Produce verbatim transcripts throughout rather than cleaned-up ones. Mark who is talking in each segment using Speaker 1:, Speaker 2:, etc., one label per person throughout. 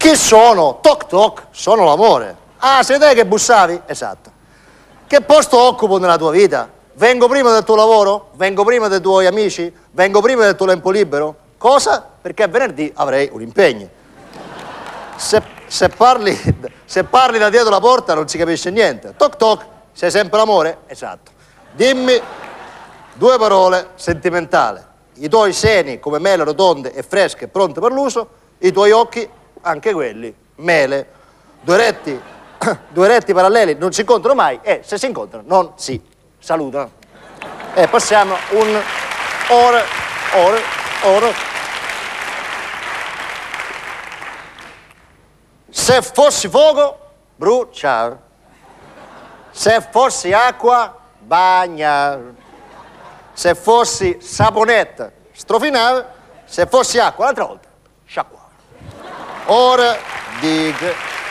Speaker 1: Chi sono? Toc toc, sono l'amore. Ah, sei te che bussavi? Esatto. Che posto occupo nella tua vita? Vengo prima del tuo lavoro? Vengo prima dei tuoi amici? Vengo prima del tuo tempo libero? Cosa? Perché venerdì avrei un impegno. Se, se, parli, se parli da dietro la porta non si capisce niente. Toc toc, sei sempre l'amore? Esatto. Dimmi due parole sentimentali. I tuoi seni come mele rotonde e fresche pronte per l'uso, i tuoi occhi, anche quelli, mele. Due retti, due retti paralleli non si incontrano mai e se si incontrano non si salutano. E passiamo un ore, ore, ore. Se fossi fuoco, bruciare. Se fossi acqua, bagnare. Se fossi saponetta, strofinare. Se fossi acqua, l'altra volta, sciacquare. Ora dico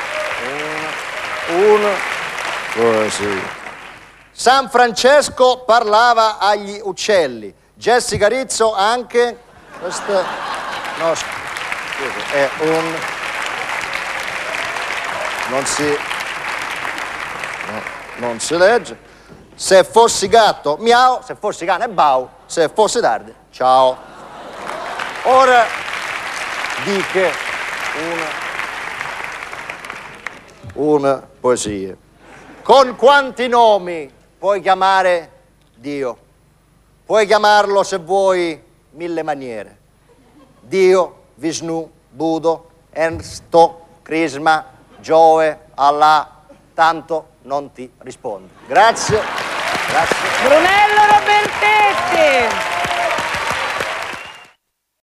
Speaker 1: una, una, così. San Francesco parlava agli uccelli. Jessica Rizzo anche. Questa, no, scusi, è un. Non si. No, non si legge. Se fossi gatto, miau. Se fossi cane, bau. Se fossi tardi, ciao. Ora dica una, una poesia. Con quanti nomi puoi chiamare Dio? Puoi chiamarlo, se vuoi, mille maniere. Dio, Vishnu, Buddha, Ensto, Krishna, Giove, Allah, tanto non ti rispondo. Grazie. Grazie.
Speaker 2: Brunello Robertetti.